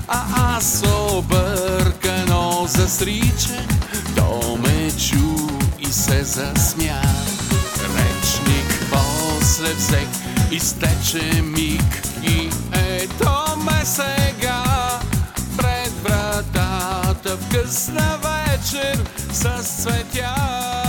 А аз объркано застричах, то ме чу и се засмя. Речник после взех, изтече миг и ето ме сега пред вратата в късна вечер с цветя.